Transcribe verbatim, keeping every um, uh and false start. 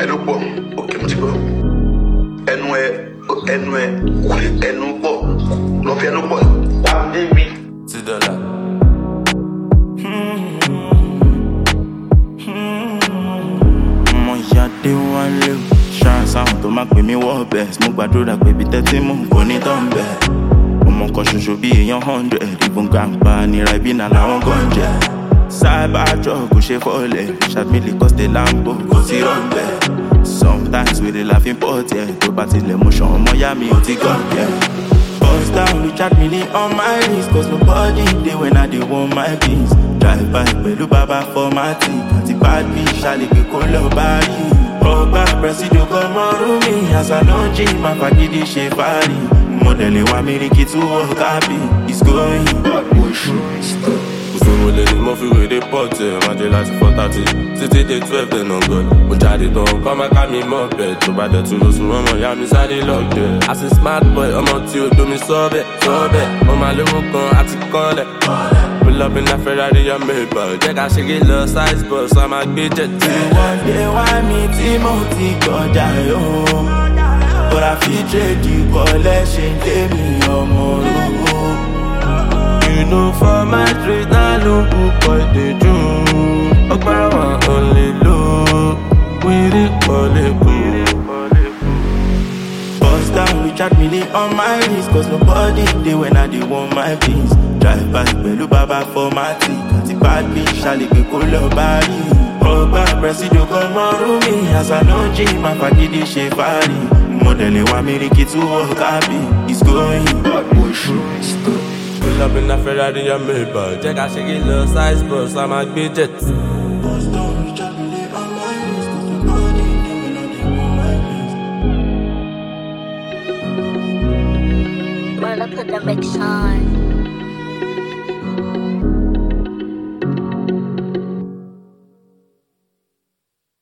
ẹnu pọ̀ òkè mo ti gbọ́ ẹnu ẹ ẹnu ẹ ẹnu pọ̀ lọ fi ẹnu pọ̀ wà á dé mi. ti dọ́là. ọmọ ìyá dé wá lé o ṣáà sáwọn tó máa pè mí wọ́ bẹ́ẹ̀ mo gbàdúrà pé ibi tẹ́tí mú kò ní tán bẹ́ẹ̀ ọmọ kan ṣoṣo bí èèyàn hundred ìbọn gàǹpa nira ibi náà làwọn gan jẹ sábàjọ kò ṣe fọlẹ̀ ṣàbílì kọ́sítẹ̀ lambo kò sí rọ́ọ̀bẹ̀ sometimes we dey laugh import ẹ̀ tó bá tilẹ̀ mú ṣan ọmọ yá mi ò ti gàn jẹ́. Bust down, recharge me on my wrist, cause nobody dey when I dey want my peace. Drive by pẹ̀lú bàbá for my team, àti bad bitch ṣàlègbè kó lọ bá rí. Ọgbà presido kọ́ mọ́rú mi, àṣà náà jí máa fagídí ṣe fárí. Mọ̀dẹ̀lẹ̀ wa Míríkì tún wọ̀ kábí, it's going but we should stop. Òṣòro lè ní mo fi wèrè pọ̀ tẹ̀, máa jẹ láti four thirty títí dé twelve dẹ̀ náà gọ̀d. Mo jáde tán kọ́ máa ká mi mọ́ bẹ̀, tó bá dẹ̀ tún lọ sùn ọmọ ìyá mi sáré lọ́ọ̀dẹ̀. As a smart boy, ọmọ tí o domi sọ́ọ̀bẹ̀ sọ́ọ̀bẹ̀, mo máa lówó kan àti kọ́lẹ̀. Pull up in a Ferrari and Maybach, jẹ́ ká ṣe kí lọ size bus, a máa gbé jet tí. Wọ́n dé wá mi tí mo ti kọjá yóò, but I fit trade you collection tèmi ọmọ olówó. You know for my street, na look boy dey do. Ọgbà wọn ò lè lò, wíìrì pọ̀ lẹ́kọ̀ọ́. Bust down, recharge me on my wrist, cause nobody dey when I dey want my peace. Drive by pẹ̀lú bàbá for my team, àti bad bitch ṣàlègbè kó lọ bá rí. Ọgbà presido kọ́ mọ́rú mi, àṣà náà jí máa fagídí ṣe fárí. Mọ̀dẹ̀lẹ̀ wa Míríkì tún wọ̀ kábí, it's going but we should stop. Pull up in a Ferrari and Maybach, jẹ́ ká ṣe kí lọ size bus, a máa gbé jet. Bust down, recharge me on my wrist, cause nobody dey when I dey want my peace. Roll up, put the mix on.